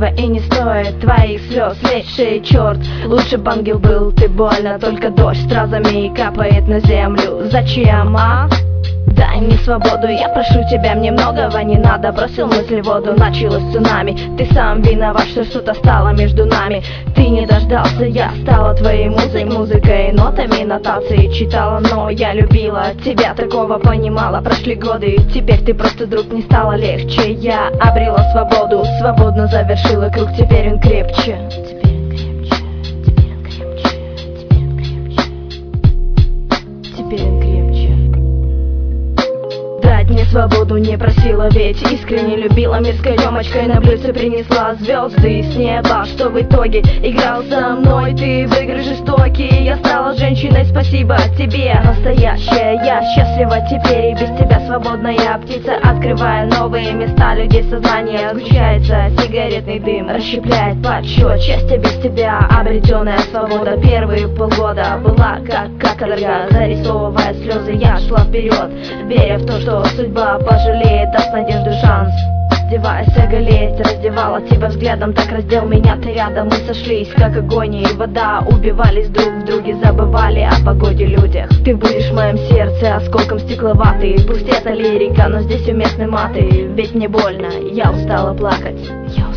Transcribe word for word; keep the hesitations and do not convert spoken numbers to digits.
красиво и не стоит твоих слез, лечший черт. Лучше б ангел был, ты больно, только дождь стразами капает на землю. Зачем, а? Дай мне свободу, я прошу тебя, мне многого не надо. Бросил мысли в воду, началось цунами. Ты сам виноват, что что-то стало между нами. Ты не дождался, я стала твоей музой, музыкой, нотами, нотации читала. Но я любила тебя, такого понимала. Прошли годы, теперь ты просто друг, не стало легче. Я обрела свободу, свободно завершила круг, теперь он крепче. Теперь он крепче, теперь он крепче, теперь он крепче, теперь он крепче. Дать мне свободу не просила, ведь искренне любила. Мирской рюмочкой на блюдце принесла звезды с неба, что в итоге играл со мной ты в игры жестокие. Я стала женщиной, спасибо тебе, настоящая. Я счастлива теперь и без тебя, свободная птица, открывая новые места людей. Сознание сгущается, сигаретный дым расщепляет подсчет. Счастье без тебя, обретенная свобода. Первые полгода была как каторга, зарисовывая слезы, я шла вперед, веря в то, что судьба пожалеет, даст надежду шанс. Раздеваясь, оголеть, раздевала тебя взглядом, так раздел меня ты рядом. Мы сошлись, как огонь и вода, убивались друг в друге, забывали о погоде, людях. Ты будешь в моем сердце осколком стекловатый. Пусть это лирика, но здесь уместны маты. Ведь мне больно, я устала плакать. Я